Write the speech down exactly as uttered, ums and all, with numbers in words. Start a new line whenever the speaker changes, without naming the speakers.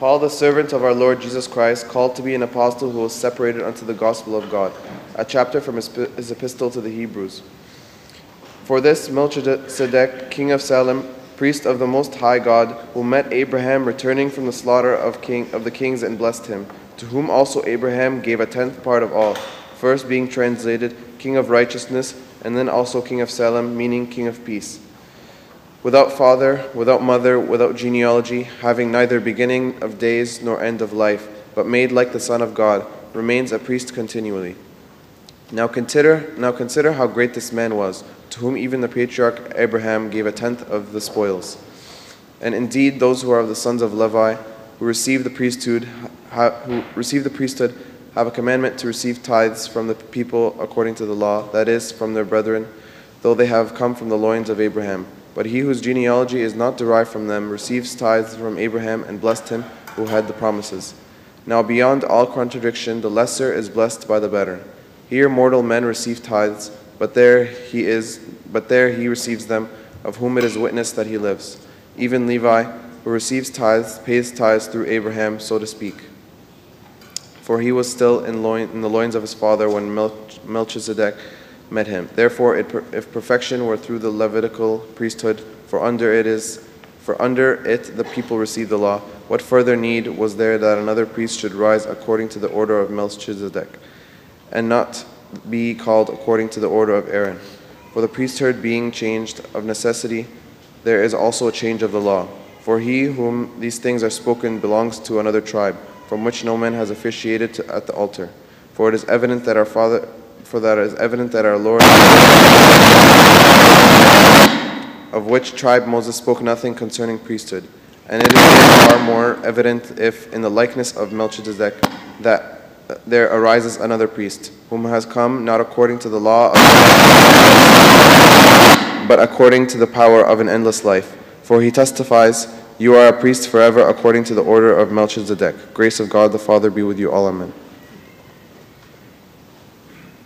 Paul, the servant of our Lord Jesus Christ, called to be an apostle who was separated unto the gospel of God. A chapter from his, his epistle to the Hebrews. For this Melchizedek, king of Salem, priest of the Most High God, who met Abraham returning from the slaughter of, king, of the kings and blessed him, to whom also Abraham gave a tenth part of all, first being translated King of Righteousness, and then also King of Salem, meaning King of Peace. Without father, without mother, without genealogy, having neither beginning of days nor end of life, but made like the Son of God, remains a priest continually. Now consider, now consider how great this man was, to whom even the patriarch Abraham gave a tenth of the spoils. And indeed, those who are of the sons of Levi, who receive the priesthood, who receive the priesthood, have a commandment to receive tithes from the people according to the law, that is, from their brethren, though they have come from the loins of Abraham. But he whose genealogy is not derived from them receives tithes from Abraham and blessed him who had the promises. Now beyond all contradiction, the lesser is blessed by the better. Here mortal men receive tithes, but there he is, but there he receives them, of whom it is witnessed that he lives. Even Levi, who receives tithes, pays tithes through Abraham, so to speak. For he was still in, loin, in the loins of his father when Melchizedek met him. Therefore, it, if perfection were through the Levitical priesthood, for under it is, for under it the people received the law, what further need was there that another priest should rise according to the order of Melchizedek, and not be called according to the order of Aaron? For the priesthood being changed of necessity, there is also a change of the law. For he whom these things are spoken belongs to another tribe, from which no man has officiated to, at the altar. For it is evident that our Father, for that it is evident that our Lord, of which tribe Moses spoke nothing concerning priesthood. And it is yet far more evident if, in the likeness of Melchizedek, that there arises another priest, whom has come not according to the law of but according to the power of an endless life. For he testifies, "You are a priest forever according to the order of Melchizedek." Grace of God the Father be with you all. Amen.